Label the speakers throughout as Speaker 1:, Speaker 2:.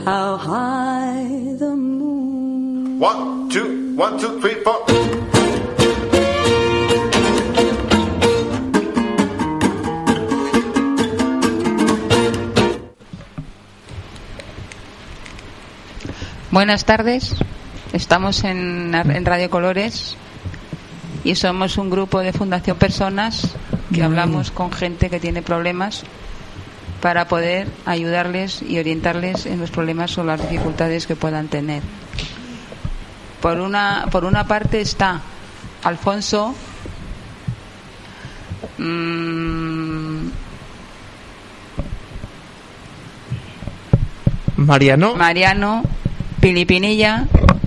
Speaker 1: how high the moon.
Speaker 2: 1, 2, 1, 2, 3, 4.
Speaker 3: Buenas tardes, estamos en Radio Colores y somos un grupo de Fundación Personas que hablamos con gente que tiene problemas para poder ayudarles y orientarles en los problemas o las dificultades que puedan tener. Por una parte está Alfonso, Mariano, Pilipinilla,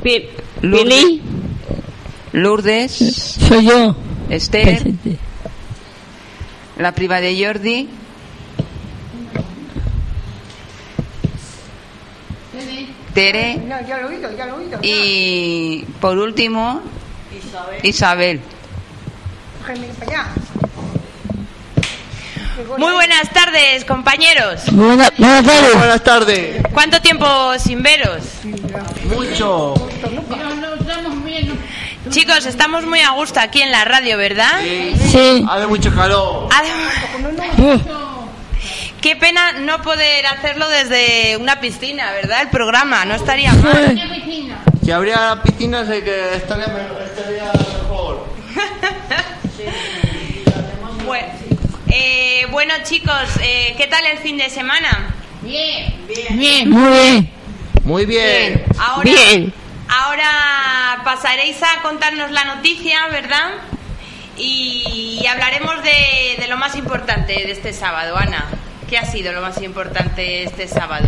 Speaker 3: Lourdes,
Speaker 4: soy yo,
Speaker 3: Esther, presente. La prima de Jordi, Tere,
Speaker 5: ya lo he oído.
Speaker 3: y por último Isabel.
Speaker 6: Muy buenas tardes, compañeros.
Speaker 4: Buenas tardes.
Speaker 6: ¿Cuánto tiempo sin veros?
Speaker 4: Mucho.
Speaker 6: Chicos, estamos muy a gusto aquí en la radio, ¿verdad?
Speaker 4: Sí. Hace mucho calor.
Speaker 6: Qué pena no poder hacerlo desde una piscina, ¿verdad? El programa, no estaría mal.
Speaker 4: Si habría piscina, sé que estaría mejor.
Speaker 6: Bueno, chicos, ¿qué tal el fin de semana?
Speaker 4: Bien. Muy bien.
Speaker 6: Ahora pasaréis a contarnos la noticia, ¿verdad? Y hablaremos de lo más importante de este sábado. Ana, ¿qué ha sido lo más importante este sábado?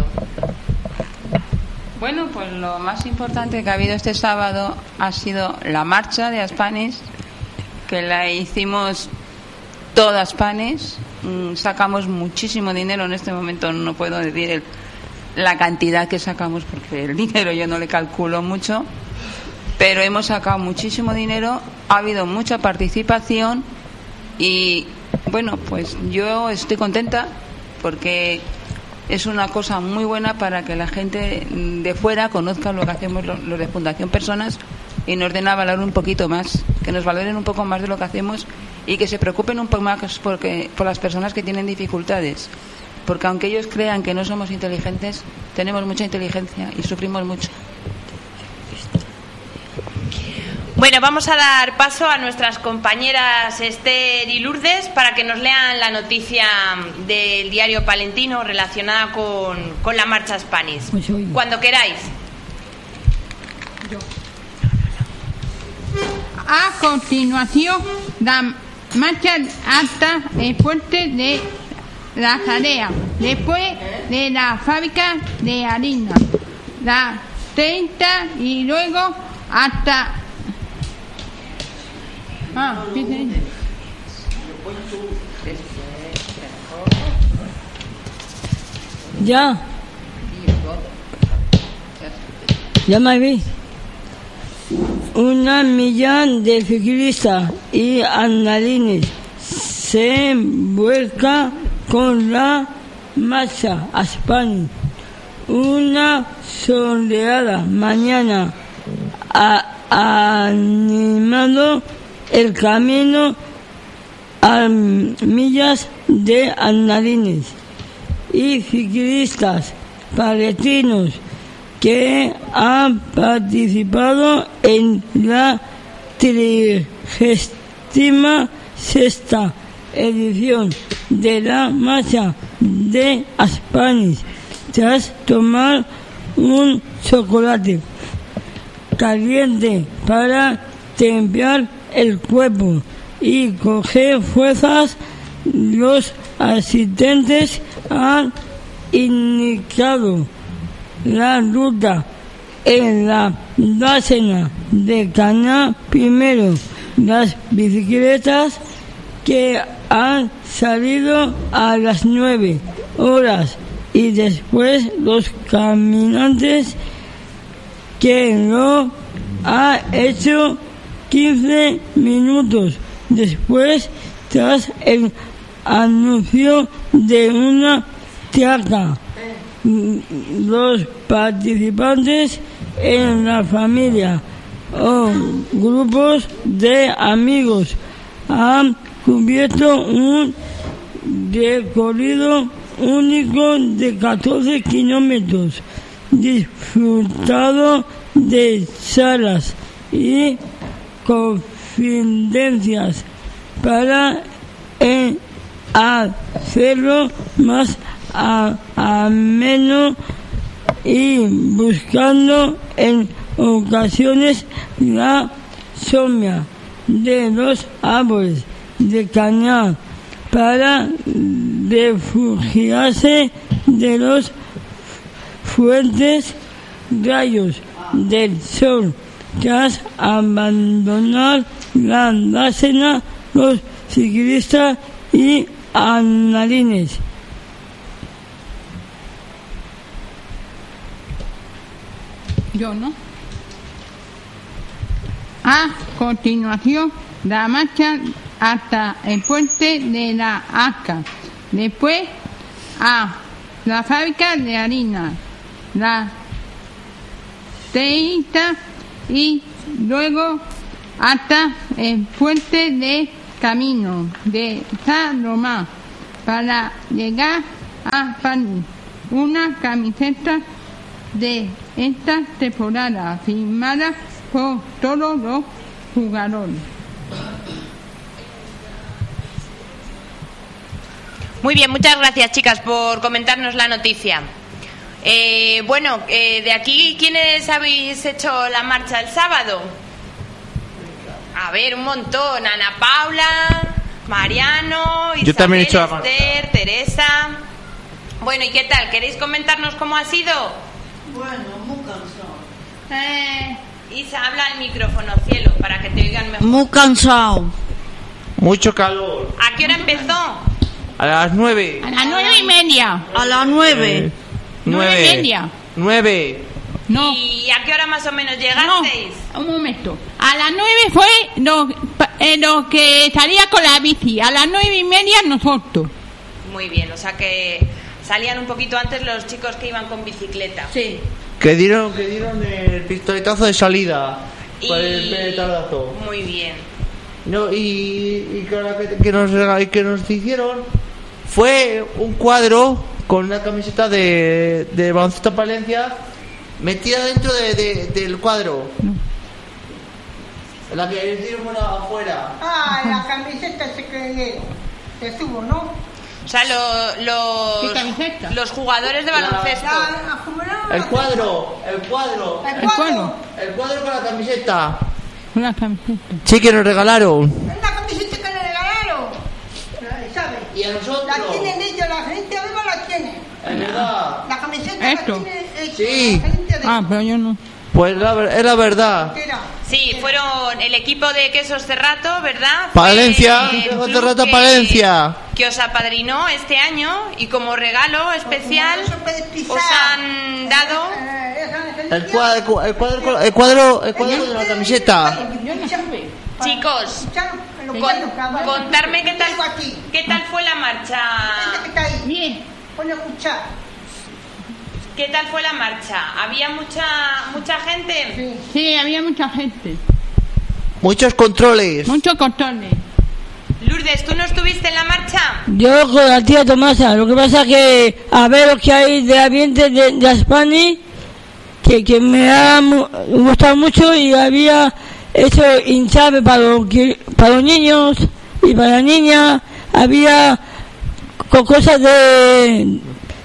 Speaker 3: Bueno, pues lo más importante que ha habido este sábado ha sido la marcha de Aspanes, que la hicimos toda Aspanes. Sacamos muchísimo dinero. En este momento no puedo decir la cantidad que sacamos porque el dinero yo no le calculo mucho, pero hemos sacado muchísimo dinero, ha habido mucha participación y bueno, pues yo estoy contenta porque es una cosa muy buena para que la gente de fuera conozca lo que hacemos los de Fundación Personas y nos den a valorar un poquito más, que nos valoren un poco más de lo que hacemos y que se preocupen un poco más por las personas que tienen dificultades, porque aunque ellos crean que no somos inteligentes, tenemos mucha inteligencia y sufrimos mucho.
Speaker 6: Bueno, vamos a dar paso a nuestras compañeras Esther y Lourdes para que nos lean la noticia del diario Palentino relacionada con la marcha Aspanes. Cuando queráis.
Speaker 5: A continuación, la marcha hasta el puente de la Zarea, después de la fábrica de harina, la 30 y luego hasta...
Speaker 4: Ya me vi. 1 millón de ciclistas y andarines se vuelca con la marcha Aspanes. Una soleada mañana ha animado el camino a millas de andarines y ciclistas palestinos que han participado en la 36ª edición de la marcha de Aspanes tras tomar un chocolate caliente para temperar el cuerpo y coger fuerzas. Los asistentes han iniciado la ruta en la dársena de Cañar. Primero las bicicletas, que han salido a las 9 horas, y después los caminantes, que lo ha hecho 15 minutos después, tras el anuncio de una traca
Speaker 7: los participantes en la familia o grupos de amigos han cubierto un recorrido único de 14 kilómetros, disfrutado de charlas y confidencias para hacerlo más ameno y buscando en ocasiones la sombra de los árboles de caña para refugiarse de los fuertes rayos del sol. Tras abandonar la dársena, los ciclistas y andarines
Speaker 5: yo, ¿no? A continuación, la marcha hasta el puente de la Asca. Después, a la fábrica de harina, la teita y luego hasta el puente de camino de San Román para llegar a París. Una camiseta de esta temporada firmada por todos los jugadores.
Speaker 6: Muy bien, muchas gracias, chicas, por comentarnos la noticia. De aquí, ¿quiénes habéis hecho la marcha el sábado? A ver, un montón. Ana Paula, Mariano, Isabel,
Speaker 4: yo también he hecho la marcha.
Speaker 6: Esther, Teresa. Bueno, ¿y qué tal? ¿Queréis comentarnos cómo ha sido?
Speaker 8: Bueno, muy cansado.
Speaker 6: Isa, habla al micrófono, cielo, para que te oigan mejor.
Speaker 8: Muy cansado.
Speaker 4: Mucho calor.
Speaker 6: ¿A qué hora empezó?
Speaker 4: A las 9.
Speaker 5: A las 9:30.
Speaker 8: A las 9.
Speaker 5: 9:30.
Speaker 4: 9.
Speaker 5: No.
Speaker 6: ¿Y a qué hora más o menos llegasteis?
Speaker 5: No, un momento. A las 9 fue lo que salía con la bici. A las 9:30 nosotros.
Speaker 6: Muy bien, o sea que salían un poquito antes los chicos que iban con bicicleta.
Speaker 5: Sí.
Speaker 4: Que dieron el pistoletazo de salida. Para el petardazo.
Speaker 6: Muy bien.
Speaker 4: No, y que nos hicieron fue un cuadro con una camiseta de Baloncesto Palencia metida dentro del cuadro. La que hicieron afuera.
Speaker 8: Ah, la camiseta se subo, ¿no?
Speaker 6: O sea,
Speaker 5: ¿Qué camiseta?
Speaker 6: los jugadores de baloncesto.
Speaker 4: El cuadro con la camiseta.
Speaker 5: Una camiseta.
Speaker 4: Sí, que nos regalaron.
Speaker 8: La camiseta que le regalaron. ¿Sabes?
Speaker 4: Y a nosotros.
Speaker 8: La tienen ellos, la gente arriba la tiene.
Speaker 4: Es verdad.
Speaker 8: La camiseta
Speaker 5: ¿Esto?
Speaker 8: la tiene ellos.
Speaker 4: Sí.
Speaker 8: La gente de
Speaker 5: Pero yo no.
Speaker 4: Pues es la verdad.
Speaker 6: Sí, fueron el equipo de Quesos Cerrato, ¿verdad?
Speaker 4: Palencia,
Speaker 6: Fue el
Speaker 4: Quesos
Speaker 6: club
Speaker 4: Cerrato, Palencia.
Speaker 6: Que os apadrinó este año y como regalo especial os han dado
Speaker 4: El cuadro de la camiseta.
Speaker 6: Chicos, contarme qué tal fue la marcha.
Speaker 5: Bien.
Speaker 8: Pon a escuchar.
Speaker 6: ¿Qué tal fue la marcha? ¿Había mucha gente?
Speaker 5: Sí, había mucha gente.
Speaker 4: Muchos controles.
Speaker 5: Muchos controles.
Speaker 6: Lourdes, ¿tú no estuviste en la marcha?
Speaker 7: Yo con la tía Tomasa. Lo que pasa es que a ver lo que hay de ambiente de Spanish, que me ha gustado mucho, y había hecho hinchaje para los niños y para las niñas. Había con cosas de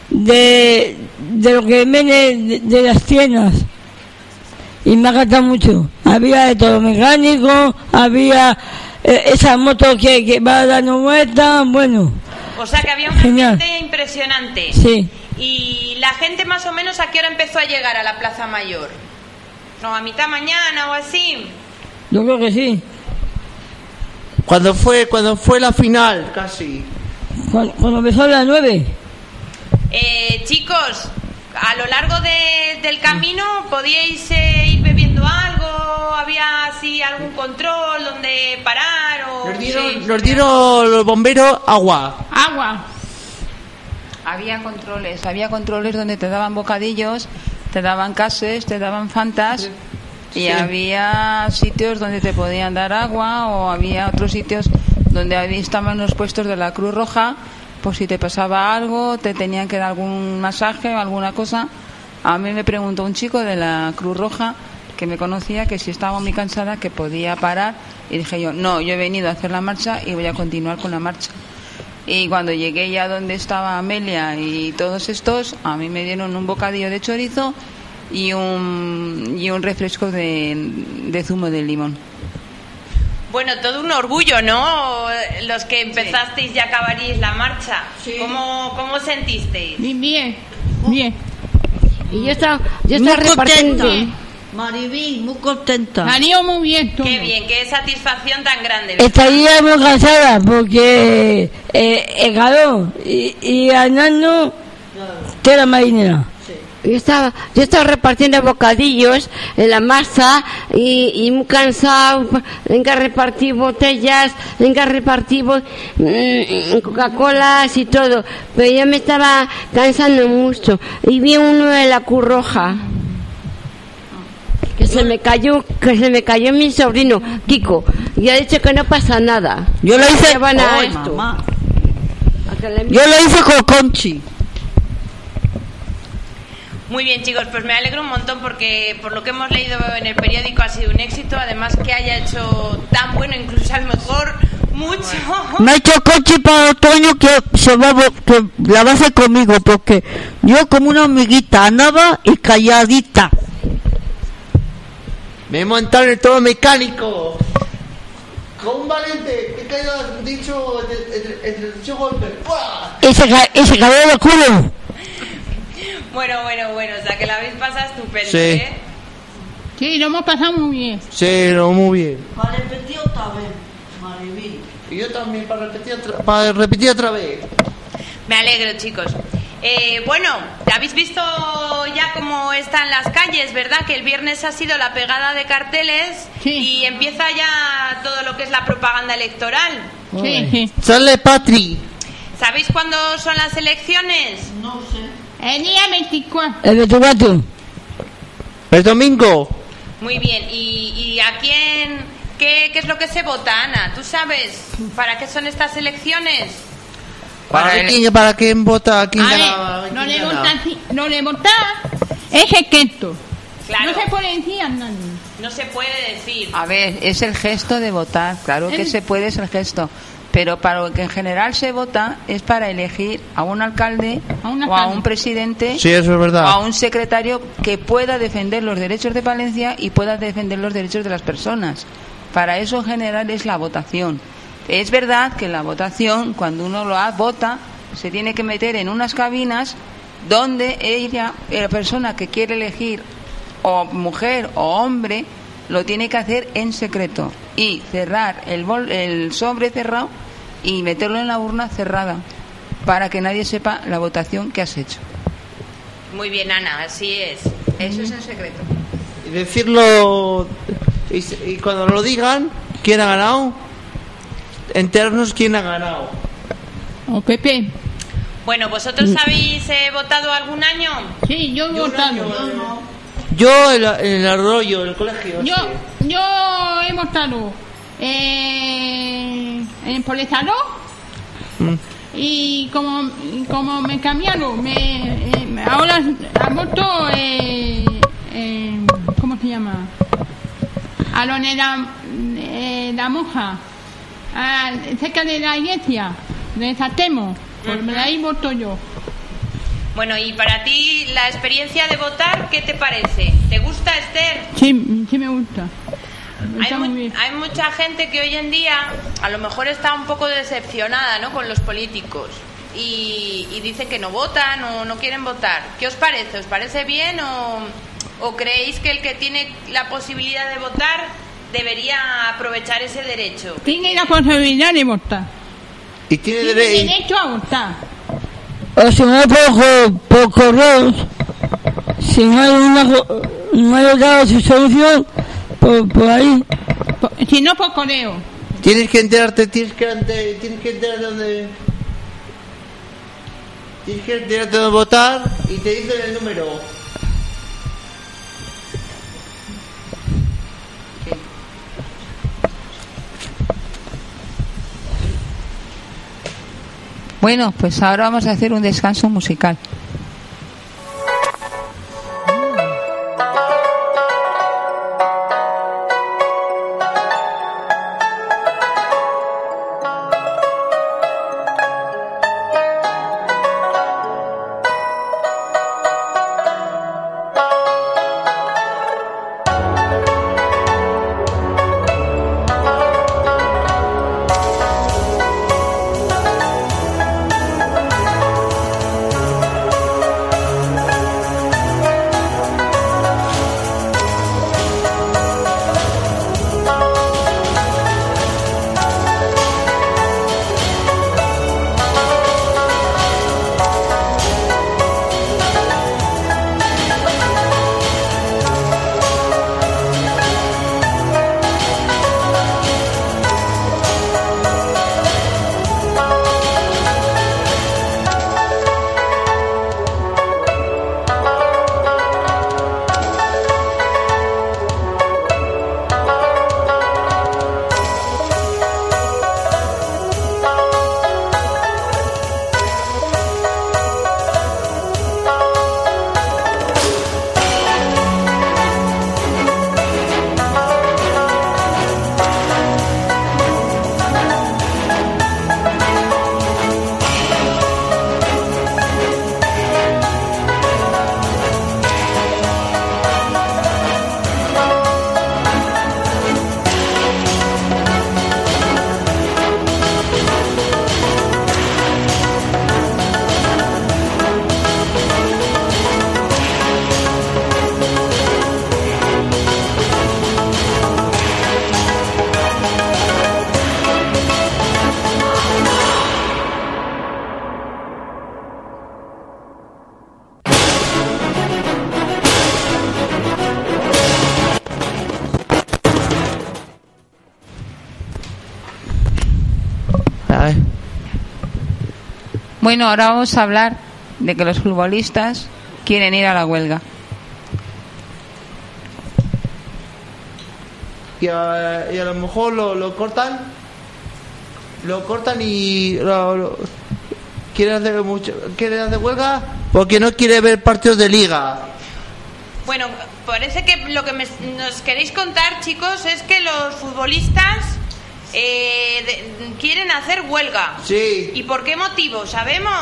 Speaker 7: lo que viene de las tiendas, y me ha encantado mucho. Había de todo mecánico, había esa moto que va dando vueltas, bueno.
Speaker 6: O sea que había un
Speaker 7: Genial.
Speaker 6: ambiente impresionante.
Speaker 7: Sí.
Speaker 6: ¿Y la gente más o menos a qué hora empezó a llegar a la Plaza Mayor? ¿No, a mitad mañana o así?
Speaker 7: Yo creo que sí.
Speaker 4: Cuando fue la final, casi.
Speaker 7: Cuando empezó a las 9.
Speaker 6: Chicos, a lo largo del camino podíais ir bebiendo algo, había así algún control donde parar o
Speaker 4: Nos dieron los bomberos agua.
Speaker 5: Agua.
Speaker 3: Había controles donde te daban bocadillos, te daban cases, te daban fantas y había sitios donde te podían dar agua o había otros sitios donde estaban los puestos de la Cruz Roja, por si te pasaba algo, te tenían que dar algún masaje o alguna cosa. A mí me preguntó un chico de la Cruz Roja que me conocía que si estaba muy cansada que podía parar y dije yo, no, yo he venido a hacer la marcha y voy a continuar con la marcha. Y cuando llegué ya donde estaba Amelia y todos estos, a mí me dieron un bocadillo de chorizo y un refresco de zumo de limón.
Speaker 6: Bueno, todo un orgullo, ¿no? Los que empezasteis y acabaríais la marcha.
Speaker 9: Sí.
Speaker 6: ¿Cómo sentisteis?
Speaker 5: Bien.
Speaker 9: Y yo estaba
Speaker 7: Muy
Speaker 9: repartiendo.
Speaker 7: contenta. Maribí, muy contenta.
Speaker 5: Salió muy bien todo.
Speaker 6: Qué bien, qué satisfacción tan grande.
Speaker 7: Estaría muy cansada porque el calor y andando tela marinera.
Speaker 9: Yo estaba repartiendo bocadillos en la masa y muy cansado. Venga a repartir botellas, venga a repartir Coca-Colas y todo. Pero yo me estaba cansando mucho. Y vi uno de la Cruz Roja. Que se me cayó mi sobrino, Kiko. Y ha dicho que no pasa nada.
Speaker 7: Yo lo hice,
Speaker 9: Van a
Speaker 7: Ay,
Speaker 9: esto.
Speaker 7: mamá.
Speaker 9: A que le-
Speaker 7: Yo lo hice con Conchi.
Speaker 6: Muy bien, chicos, pues me alegro un montón porque por lo que hemos leído en el periódico ha sido un éxito. Además que haya hecho tan bueno, incluso a lo mejor mucho.
Speaker 7: Me ha hecho Conchi para otoño que que la va a hacer conmigo porque yo como una hormiguita andaba y calladita.
Speaker 4: Me he montado en el todo mecánico. Con un valiente, he caído, dicho, el dicho golpe. ¡Pua!
Speaker 7: Y se cayó de culo.
Speaker 6: Bueno, o sea que la habéis pasado estupendo,
Speaker 4: Sí.
Speaker 6: ¿eh?
Speaker 5: Sí, lo hemos pasado muy bien.
Speaker 4: Sí, no, muy bien.
Speaker 7: Para repetir otra vez, Maribí.
Speaker 4: Y yo también, para repetir otra vez.
Speaker 6: Me alegro, chicos. Bueno, habéis visto ya cómo están las calles, ¿verdad? Que el viernes ha sido la pegada de carteles y empieza ya todo lo que es la propaganda electoral.
Speaker 5: Sí.
Speaker 4: ¡Sale, Patri!
Speaker 6: ¿Sabéis cuándo son las elecciones?
Speaker 7: No sé.
Speaker 5: El día 24.
Speaker 7: El 24.
Speaker 4: El domingo.
Speaker 6: Muy bien. ¿Y a quién? ¿Qué es lo que se vota, Ana? ¿Tú sabes para qué son estas elecciones?
Speaker 4: ¿Para quién vota? ¿Quién
Speaker 5: A
Speaker 4: gana?
Speaker 5: ver,
Speaker 4: ¿Quién
Speaker 5: no le votar es secreto.
Speaker 6: Claro.
Speaker 5: No se puede decir a nadie.
Speaker 6: No se puede decir.
Speaker 3: A ver, es el gesto de votar, claro que se puede, es el gesto. Pero para lo que en general se vota es para elegir a un alcalde o a un presidente
Speaker 4: Sí, eso es verdad.
Speaker 3: o a un secretario que pueda defender los derechos de Palencia y pueda defender los derechos de las personas. Para eso en general es la votación. Es verdad que la votación, cuando uno vota, se tiene que meter en unas cabinas donde la persona que quiere elegir, o mujer o hombre, lo tiene que hacer en secreto y cerrar el sobre cerrado y meterlo en la urna cerrada para que nadie sepa la votación que has hecho.
Speaker 6: Muy bien, Ana, así es.
Speaker 3: Eso es en secreto.
Speaker 4: Y decirlo. Y cuando lo digan, ¿quién ha ganado? Enterarnos quién ha ganado.
Speaker 5: O Pepe.
Speaker 6: Bueno, ¿vosotros habéis votado algún año?
Speaker 5: Sí, yo he votado.
Speaker 4: Yo, el arroyo, el colegio.
Speaker 5: Yo he votado por el salón y como me cambiaron, ahora voto ¿cómo se llama? A lo de la monja, cerca de la iglesia de Satemo, por ahí voto yo.
Speaker 6: Bueno, y para ti, la experiencia de votar, ¿qué te parece? ¿Te gusta, Esther?
Speaker 5: Sí me gusta. Está muy bien.
Speaker 6: Hay mucha gente que hoy en día a lo mejor está un poco decepcionada, ¿no?, con los políticos y dicen que no votan o no quieren votar. ¿Qué os parece? ¿Os parece bien o creéis que el que tiene la posibilidad de votar debería aprovechar ese derecho?
Speaker 5: Tiene la posibilidad de votar.
Speaker 4: Y tiene
Speaker 5: Tiene derecho a votar.
Speaker 7: O si no por correos, si no hay dado su solución, por ahí.
Speaker 5: Si no, por correo.
Speaker 4: Tienes que enterarte donde. tienes que tirarte de votar y te dicen el número.
Speaker 3: Bueno, pues ahora vamos a hacer un descanso musical. Bueno, ahora vamos a hablar de que los futbolistas quieren ir a la huelga.
Speaker 4: Y a lo mejor lo cortan y quieren hacer huelga porque no quiere ver partidos de liga.
Speaker 6: Bueno, parece que lo que nos queréis contar, chicos, es que los futbolistas quieren hacer huelga.
Speaker 4: Sí.
Speaker 6: ¿Y por qué motivo? ¿Sabemos?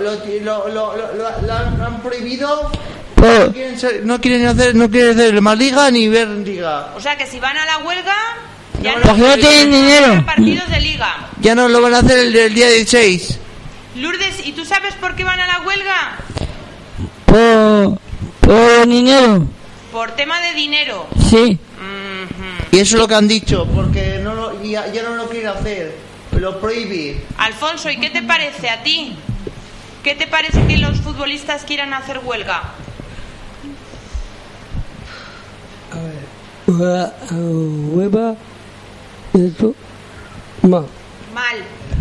Speaker 4: Lo han prohibido. No quieren hacer más liga ni ver liga.
Speaker 6: O sea que si van a la huelga ya
Speaker 7: no tienen dinero.
Speaker 6: Partidos de liga.
Speaker 4: Ya no lo van a hacer el día 16.
Speaker 6: Lourdes, ¿y tú sabes por qué van a la huelga?
Speaker 7: Por dinero.
Speaker 6: Por tema de dinero.
Speaker 7: Sí.
Speaker 4: Y eso es lo que han dicho, porque ya no lo quieren hacer, lo prohíben.
Speaker 6: Alfonso, ¿y qué te parece a ti? ¿Qué te parece que los futbolistas quieran hacer huelga?
Speaker 7: Huelga, esto, mal.
Speaker 6: Mal.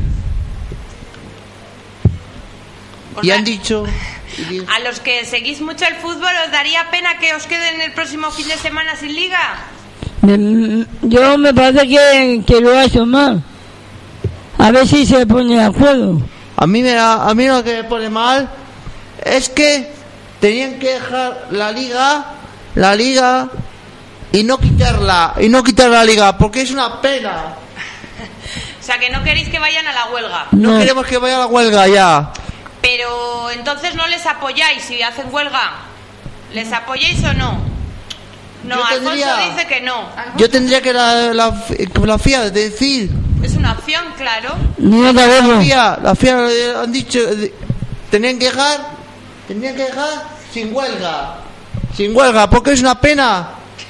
Speaker 4: Y han dicho...
Speaker 6: A los que seguís mucho el fútbol, ¿os daría pena que os queden el próximo fin de semana sin liga?
Speaker 7: Yo me parece que lo ha hecho mal. A ver si se pone de acuerdo.
Speaker 4: A mí lo que me pone mal es que tenían que dejar la liga y no quitarla la liga, porque es una pena.
Speaker 6: O sea, que no queréis que vayan a la huelga.
Speaker 4: No queremos que vayan a la huelga ya.
Speaker 6: Pero entonces no les apoyáis si hacen huelga. ¿Les apoyáis o no? No, Alfonso dice que no.
Speaker 4: Yo tendría que la FIA decir.
Speaker 6: Es una opción, claro.
Speaker 4: La FIA han dicho, tenían que dejar sin huelga, porque es una pena.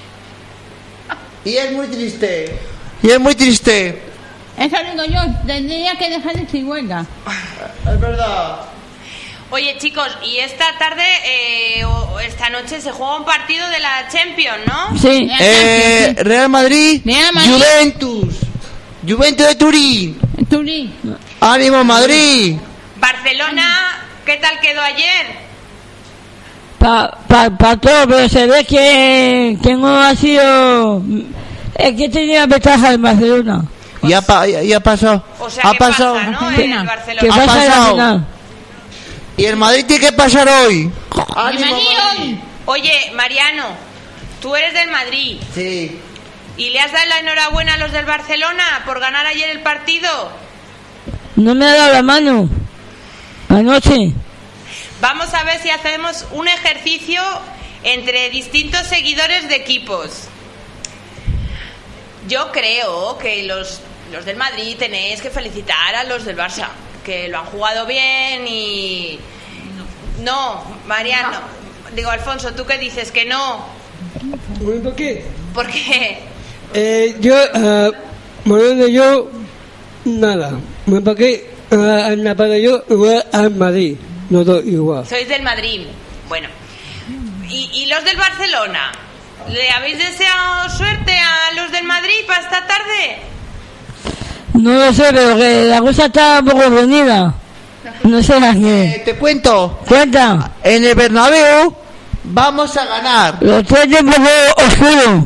Speaker 4: Y es muy triste.
Speaker 5: Eso digo yo, tendría que dejar sin huelga.
Speaker 4: Es verdad.
Speaker 6: Oye, chicos, y esta tarde o esta noche se juega un partido de la Champions, ¿no?
Speaker 7: Sí.
Speaker 4: Real Madrid, Juventus de Turín.
Speaker 5: Turín.
Speaker 4: ¡Ánimo, Madrid!
Speaker 6: Barcelona, ¿Qué tal quedó ayer?
Speaker 7: Para todo, pero se ve que no ha sido... Es que tenía ventaja el Barcelona.
Speaker 4: Ya ha pasado.
Speaker 6: O sea, ¿qué pasa, no? El
Speaker 7: Que
Speaker 6: Barcelona.
Speaker 7: pasa la
Speaker 4: pasado.
Speaker 7: final.
Speaker 4: ¿Y el Madrid tiene que pasar hoy? ¡Ánimo,
Speaker 5: Madrid!
Speaker 6: Oye, Mariano, tú eres del Madrid.
Speaker 4: Sí.
Speaker 6: ¿Y le has dado la enhorabuena a los del Barcelona por ganar ayer el partido?
Speaker 7: No me ha dado la mano. Anoche.
Speaker 6: Vamos a ver si hacemos un ejercicio entre distintos seguidores de equipos. Yo creo que los del Madrid tenéis que felicitar a los del Barça, que lo han jugado bien y... No, Mariano. Digo, Alfonso, ¿tú qué dices? Que no.
Speaker 10: ¿Por qué?
Speaker 6: ¿Por qué?
Speaker 10: Yo, nada. ¿Por qué? Para yo, igual al Madrid. No todo igual.
Speaker 6: Sois del Madrid. Bueno. ¿Y los del Barcelona? ¿Le habéis deseado suerte a los del Madrid para esta tarde?
Speaker 7: No lo sé, pero que la cosa está un poco reunida. No sé a qué.
Speaker 4: Te cuento.
Speaker 7: Cuenta.
Speaker 4: En el Bernabéu vamos a ganar.
Speaker 7: Los 3 de oscuro.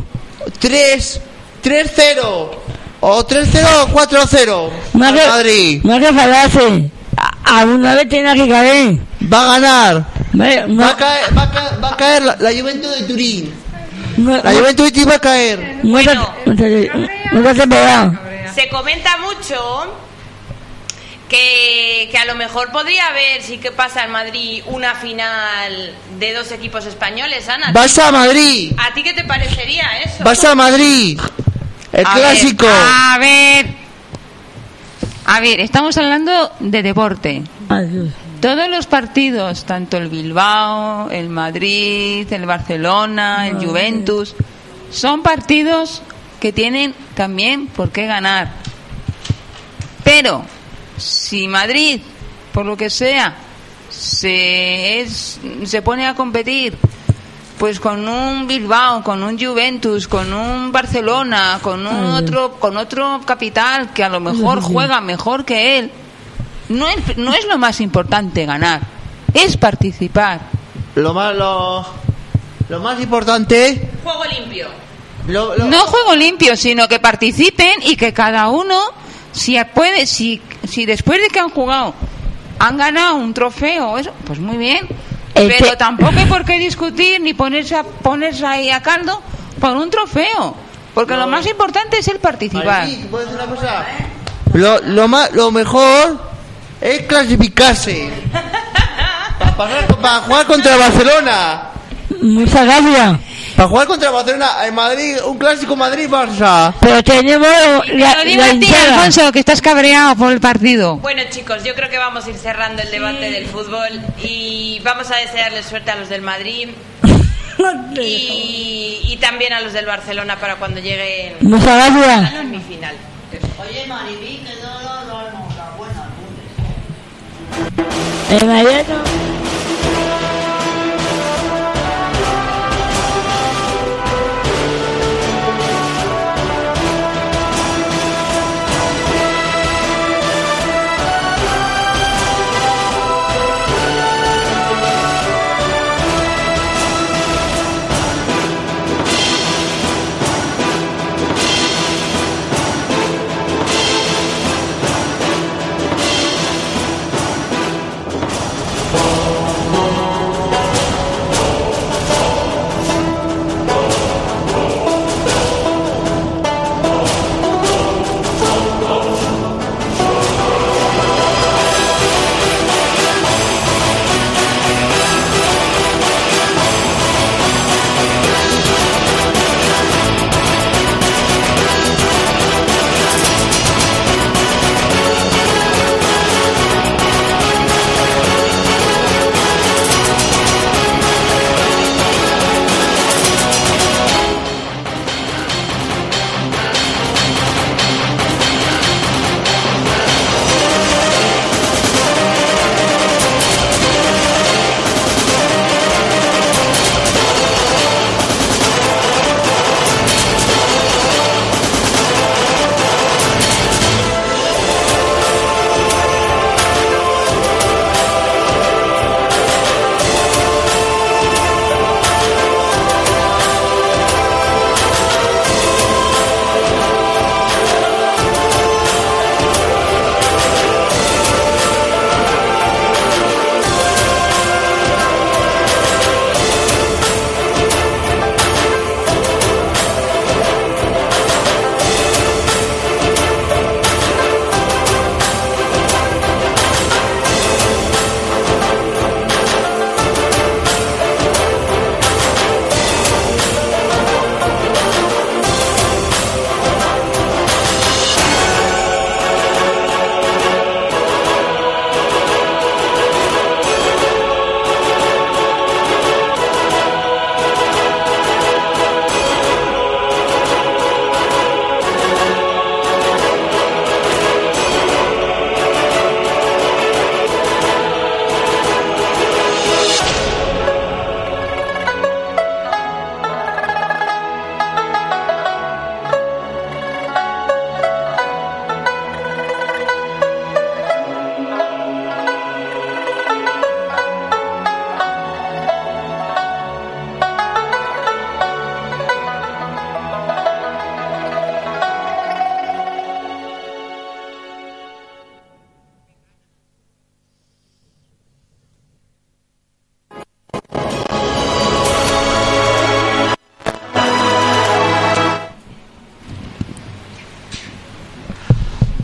Speaker 4: 3-0. O 3-0 o 4-0.
Speaker 7: Más
Speaker 4: al Madrid.
Speaker 7: que falarse. Alguna vez tenía que caer.
Speaker 4: Va a ganar.
Speaker 7: Va
Speaker 4: Va a caer la Juventus de Turín. La Juventus de Turín va a caer.
Speaker 6: Bueno.
Speaker 7: No temporada.
Speaker 6: Se comenta mucho que a lo mejor podría haber, sí que pasa en Madrid, una final de dos equipos españoles, Ana.
Speaker 4: Barça Madrid.
Speaker 6: ¿A ti qué te parecería eso?
Speaker 4: Barça Madrid. El clásico.
Speaker 3: A ver, estamos hablando de deporte.
Speaker 7: Adiós.
Speaker 3: Todos los partidos, tanto el Bilbao, el Madrid, el Barcelona, el Juventus, son partidos que tienen también por qué ganar. Pero si Madrid, por lo que sea, se pone a competir pues con un Bilbao, con un Juventus, con un Barcelona, con otro capital que a lo mejor juega mejor que él, no es lo más importante ganar, es participar.
Speaker 4: Lo más importante.
Speaker 6: Juego limpio.
Speaker 3: No juego limpio, sino que participen y que cada uno, si después de que han jugado han ganado un trofeo, eso, pues muy bien. Pero tampoco hay por qué discutir ni ponerse ahí a caldo por un trofeo, porque lo más importante es el participar.
Speaker 4: ¿Puedo decir una cosa? Lo mejor es clasificarse para jugar contra el Barcelona.
Speaker 7: Muchas gracias.
Speaker 4: Para jugar contra el Barcelona, en Madrid, un clásico Madrid-Barça.
Speaker 7: Pero tenemos
Speaker 3: Lo digo a ti, Alfonso, que estás cabreado por el partido.
Speaker 6: Bueno, chicos, yo creo que vamos a ir cerrando el debate del fútbol y vamos a desearles suerte a los del Madrid y también a los del Barcelona para cuando lleguen
Speaker 7: Muchas
Speaker 6: a
Speaker 7: gracias.
Speaker 6: la semifinal.
Speaker 11: Oye, Maribí, que no hemos dado buena lunes.
Speaker 7: Mariano.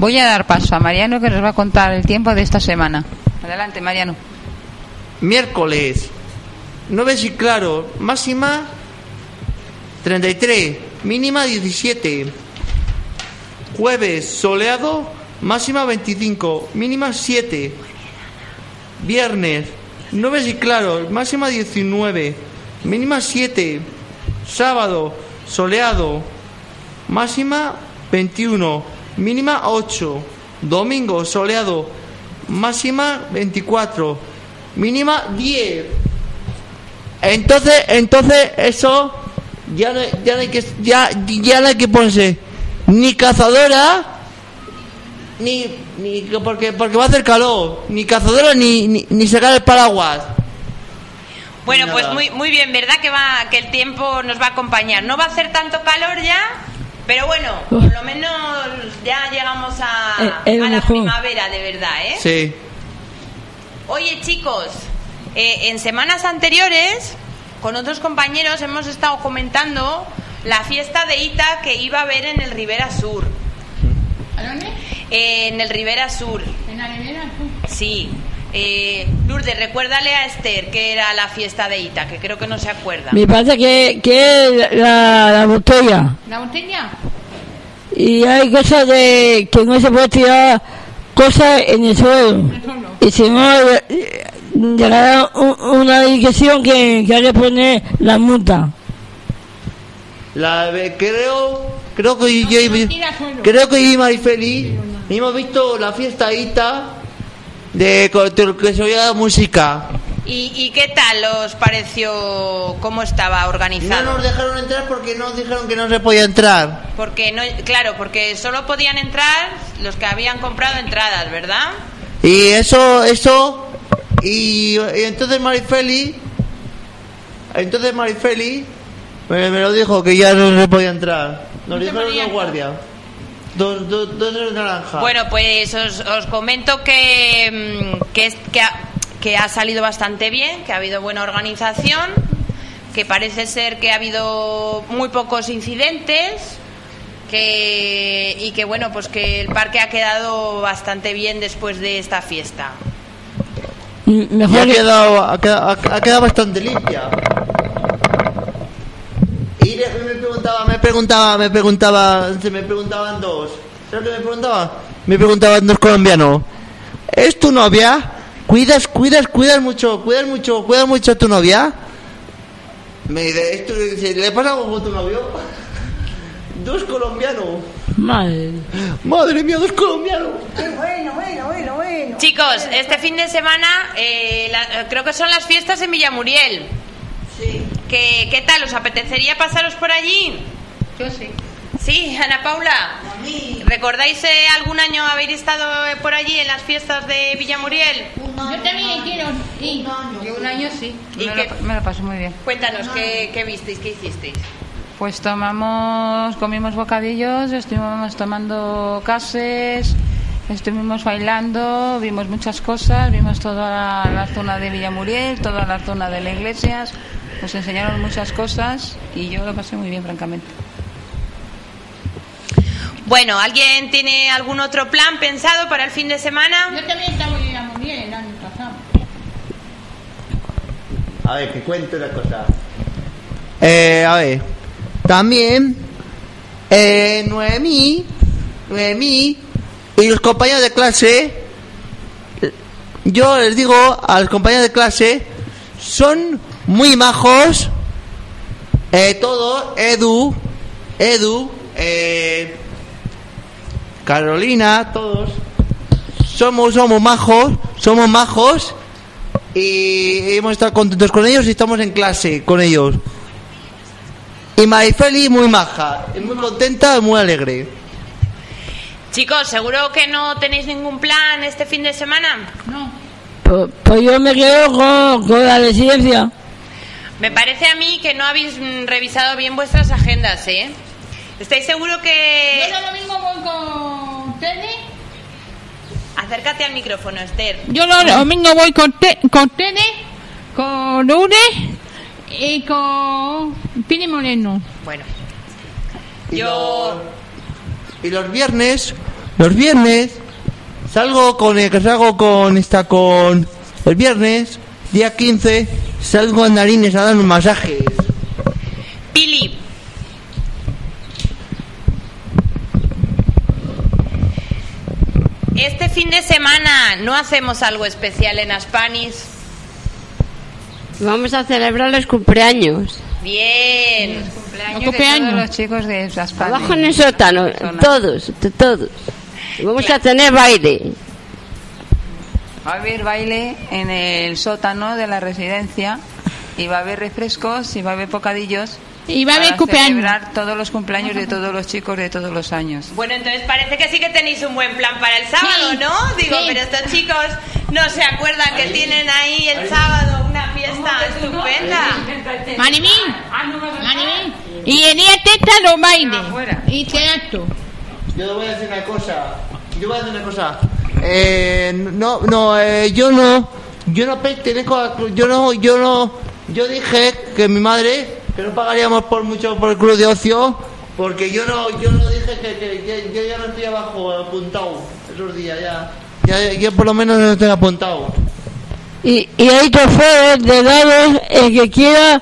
Speaker 3: Voy a dar paso a Mariano, que nos va a contar el tiempo de esta semana. Adelante, Mariano.
Speaker 4: Miércoles, 9 y claro, máxima 33, mínima 17. Jueves, soleado, máxima 25, mínima 7. Viernes, 9 y claro, máxima 19, mínima 7. Sábado, soleado, máxima 21, mínima 8. Domingo, soleado, máxima 24, mínima 10. Entonces eso ya no hay que ponerse ni cazadora ni porque va a hacer calor, ni cazadora ni sacar el paraguas.
Speaker 6: Bueno, pues muy bien, ¿verdad? Que el tiempo nos va a acompañar. No va a hacer tanto calor ya, pero bueno, por lo menos ya llegamos a la primavera de verdad, ¿eh?
Speaker 4: Sí.
Speaker 6: Oye, chicos, en semanas anteriores, con otros compañeros hemos estado comentando la fiesta de Ita que iba a haber en el Ribera Sur.
Speaker 5: ¿A dónde?
Speaker 6: En el Ribera Sur.
Speaker 5: ¿En la Ribera Sur?
Speaker 6: Sí. Lourdes, recuérdale a Esther que era la fiesta de Ita, que creo que no se acuerda.
Speaker 7: Me parece que es la botella.
Speaker 5: ¿La botella?
Speaker 7: Y hay cosas de que no se puede tirar cosas en el suelo. Y si no, llegará una dirección que hay que poner la multa.
Speaker 4: Creo que yo y Marifeli hemos visto la fiesta Ita de que se oía música.
Speaker 6: ¿Y qué tal os pareció cómo estaba organizado?
Speaker 4: No nos dejaron entrar porque nos dijeron que no se podía entrar.
Speaker 6: Porque solo podían entrar los que habían comprado entradas, ¿verdad?
Speaker 4: Y eso y entonces Marifeli me lo dijo que ya no se podía entrar. Nos dijeron los guardias. Dos naranjas.
Speaker 6: Bueno, pues os comento que ha salido bastante bien, que ha habido buena organización, que parece ser que ha habido muy pocos incidentes, y que bueno, pues que el parque ha quedado bastante bien después de esta fiesta.
Speaker 4: Mejor ha quedado bastante limpia. Y me preguntaban dos. ¿Sabes qué me preguntaban? Me preguntaban dos colombianos. ¿Es tu novia? ¿Cuidas mucho a tu novia? Me dice, ¿le pasa algo con tu novio? Dos colombianos. Madre mía, dos colombianos.
Speaker 8: Bueno.
Speaker 6: Chicos, este fin de semana creo que son las fiestas en Villamuriel.
Speaker 8: Sí.
Speaker 6: ¿Qué tal? ¿Os apetecería pasaros por allí?
Speaker 5: Yo sí.
Speaker 6: Sí, Ana Paula.
Speaker 8: A mí.
Speaker 6: ¿Recordáis algún año haber estado por allí en las fiestas de Villamuriel?
Speaker 5: Yo también quiero ir.
Speaker 3: Yo un año sí.
Speaker 6: ¿Y
Speaker 3: Me lo pasé muy bien.
Speaker 6: Cuéntanos, ¿qué visteis? ¿Qué hicisteis?
Speaker 3: Pues comimos bocadillos, estuvimos tomando cases, estuvimos bailando, vimos muchas cosas, vimos toda la zona de Villamuriel, toda la zona de las iglesias, nos enseñaron muchas cosas y yo lo pasé muy bien, francamente.
Speaker 6: Bueno, ¿alguien tiene algún otro plan pensado para el fin de semana?
Speaker 5: Yo también estaba en Villamuriel el año pasado.
Speaker 4: A ver, que cuento una cosa. A ver, también Noemí y los compañeros de clase, yo les digo a los compañeros de clase, son muy majos, todos, Edu, Carolina, todos somos majos y hemos estado contentos con ellos y estamos en clase con ellos. Y Marifeli muy maja, muy contenta, muy alegre.
Speaker 6: Chicos, ¿seguro que no tenéis ningún plan este fin de semana?
Speaker 5: No.
Speaker 7: Pues yo me quedo con la residencia.
Speaker 6: Me parece a mí que no habéis revisado bien vuestras agendas, ¿eh? ¿Estáis seguros que...?
Speaker 5: Yo lo mismo voy con Tede.
Speaker 6: Acércate al micrófono, Esther.
Speaker 5: Yo lo domingo voy con Tede, con Lourdes y con Pini Moreno.
Speaker 6: Bueno.
Speaker 4: Y los viernes los viernes salgo con el viernes, día 15, salgo a Narines a dar un masaje.
Speaker 6: Pili. Este fin de semana no hacemos algo especial en Aspanis.
Speaker 9: Vamos a celebrar los cumpleaños.
Speaker 6: Bien.
Speaker 3: Los cumpleaños de todos los chicos de Aspanis.
Speaker 9: Abajo en el sótano, todos. Vamos a tener baile.
Speaker 3: Va a haber baile en el sótano de la residencia y va a haber refrescos y va a haber bocadillos.
Speaker 5: Y va a haber
Speaker 3: para
Speaker 5: cumpleaños.
Speaker 3: celebrar todos los cumpleaños de todos los chicos de todos los años.
Speaker 6: Bueno, entonces parece que sí que tenéis un buen plan para el sábado, ¿no? Digo, pero estos chicos no se acuerdan que tienen ahí el sábado una fiesta estupenda.
Speaker 5: Manimí. Y el día teta lo baile. Y teatro.
Speaker 4: Yo voy a decir una cosa. Yo dije que mi madre que no pagaríamos por el club de ocio, porque yo no dije que yo ya no estoy abajo apuntado esos días ya por lo menos no estoy apuntado.
Speaker 7: Y hay trofeos de dados, el que quiera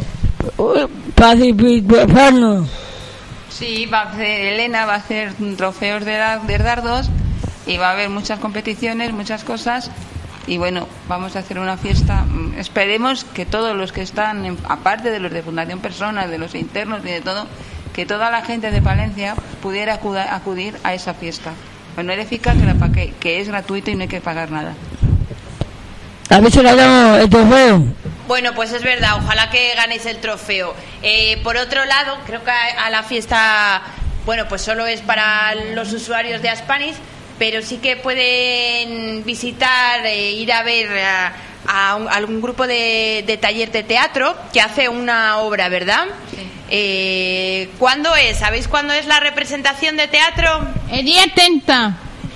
Speaker 7: participarnos.
Speaker 3: Sí, Elena va a hacer trofeos de dardos y va a haber muchas competiciones, muchas cosas. Y bueno, vamos a hacer una fiesta. Esperemos que todos los que están, aparte de los de Fundación Personas, de los internos y de todo, que toda la gente de Palencia pudiera acudir a esa fiesta honorífica que es gratuita y no hay que pagar nada.
Speaker 7: A ver si le damos el trofeo.
Speaker 6: Bueno, pues es verdad, ojalá que ganéis el trofeo. Por otro lado, creo que a la fiesta, bueno, pues solo es para los usuarios de Aspanis, pero sí que pueden visitar, ir a ver a algún grupo de taller de teatro que hace una obra, ¿verdad? Sí. ¿Cuándo es? ¿Sabéis cuándo es la representación de teatro?
Speaker 5: El día 30.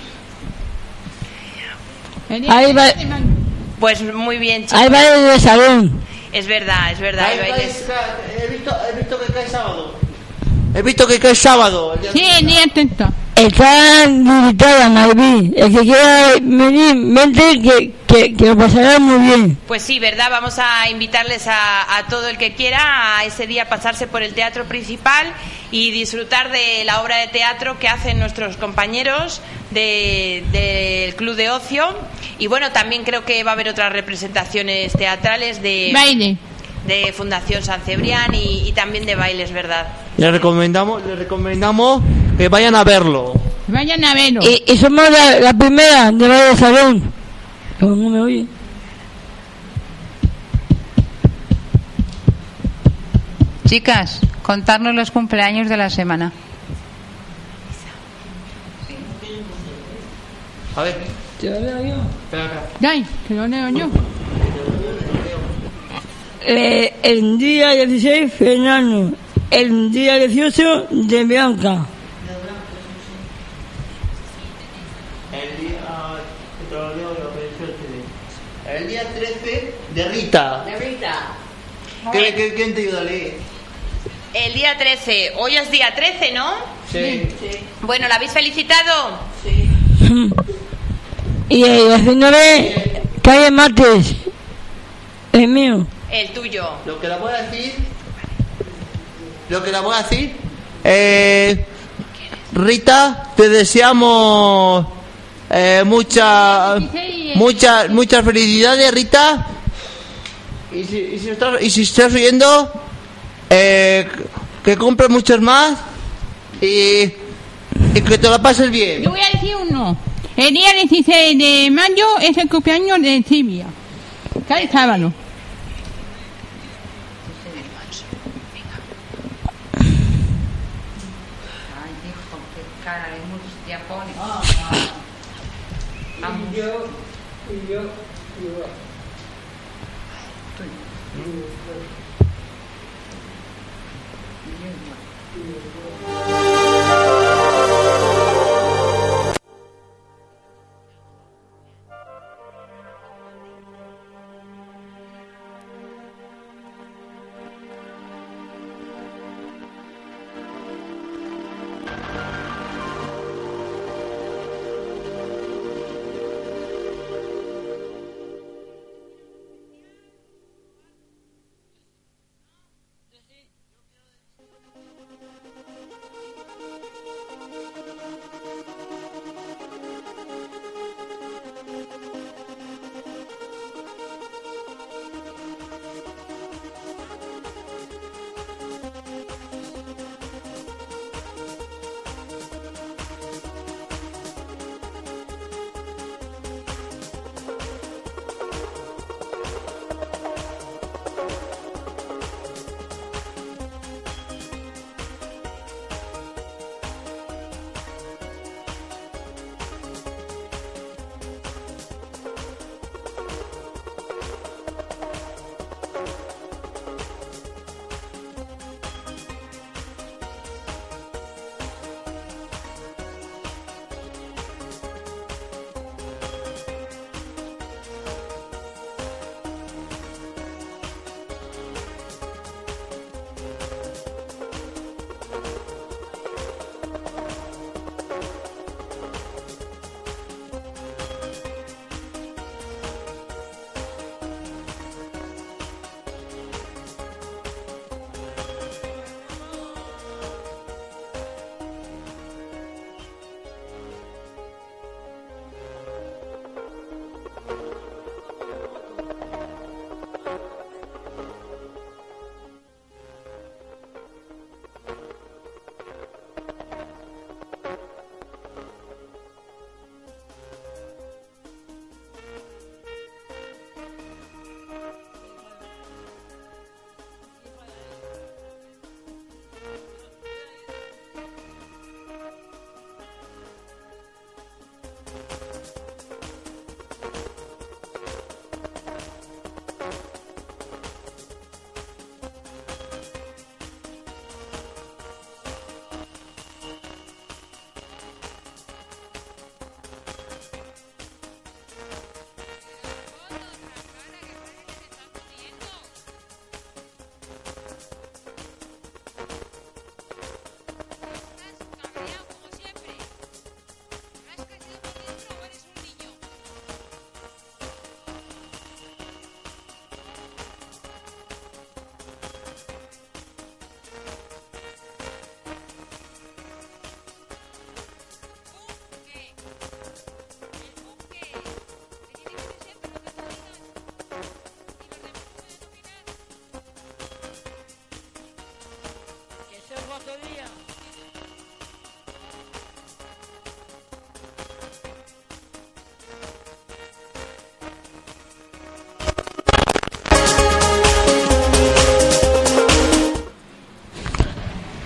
Speaker 7: Ahí va.
Speaker 6: Pues muy bien, chicos.
Speaker 7: Hay baile de salón.
Speaker 6: Es verdad.
Speaker 4: He visto que cae sábado. He visto que cae sábado.
Speaker 5: Sí, el día 30.
Speaker 7: Está limitada, Malví. El que quiera venir, vente, que lo pasará muy bien.
Speaker 6: Pues sí, ¿verdad? Vamos a invitarles a todo el que quiera a ese día pasarse por el teatro principal y disfrutar de la obra de teatro que hacen nuestros compañeros del Club de Ocio. Y bueno, también creo que va a haber otras representaciones teatrales de
Speaker 5: baile,
Speaker 6: de Fundación San Cebrián y también de bailes, ¿verdad?
Speaker 4: Les recomendamos que vayan a verlo.
Speaker 7: Y somos la primera de baile de salón. No me oye.
Speaker 3: Chicas, contarnos los cumpleaños de la semana.
Speaker 4: A ver.
Speaker 7: ¿Te lo leo yo?
Speaker 4: Espera.
Speaker 5: Dai, que lo leo yo.
Speaker 7: El día 16, Fernando. El día 18, de Bianca.
Speaker 4: El día 13, de Rita. ¿Quién te ayuda a leer?
Speaker 6: El día 13. Hoy es día 13, ¿no?
Speaker 4: Sí.
Speaker 6: Bueno, ¿la habéis felicitado?
Speaker 7: Sí. Y el 19, calle martes. El mío.
Speaker 6: El tuyo.
Speaker 4: Lo que la voy a decir, Rita, te deseamos muchas felicidades, Rita. Y si estás oyendo, que compres muchos más y que te la pases bien.
Speaker 5: Yo voy a decir uno. El día 16 de mayo es el cumpleaños de Silvia. Cada sábado.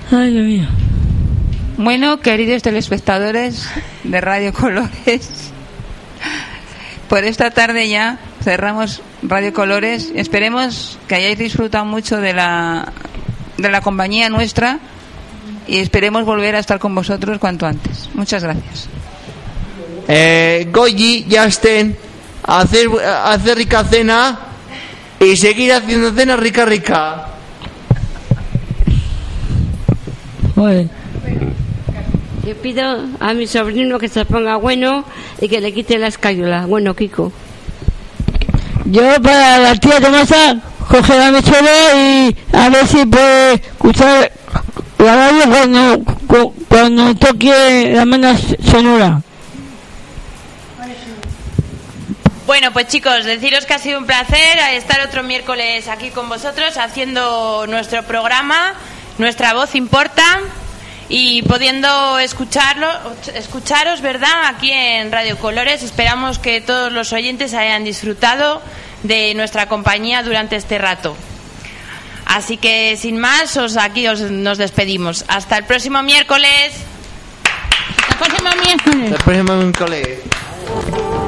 Speaker 7: Ay, Dios mío.
Speaker 3: Bueno, queridos telespectadores de Radio Colores, por esta tarde ya cerramos Radio Colores. Esperemos que hayáis disfrutado mucho de la compañía nuestra y esperemos volver a estar con vosotros cuanto antes. Muchas gracias.
Speaker 4: Goyi, ya estén a hacer rica cena y seguir haciendo cena rica.
Speaker 7: Joder.
Speaker 9: Yo pido a mi sobrino que se ponga bueno y que le quite la escayola. Bueno, Kiko.
Speaker 7: Yo para la tía Tomasa coger la mechera y a ver si puede escuchar la radio cuando toque la banda sonora.
Speaker 6: Bueno, pues chicos, deciros que ha sido un placer estar otro miércoles aquí con vosotros haciendo nuestro programa. Nuestra voz importa y pudiendo escucharos, ¿verdad?, aquí en Radio Colores. Esperamos que todos los oyentes hayan disfrutado de nuestra compañía durante este rato. Así que sin más, nos despedimos. Hasta el próximo miércoles.
Speaker 5: Hasta el próximo miércoles.
Speaker 4: Hasta el próximo miércoles.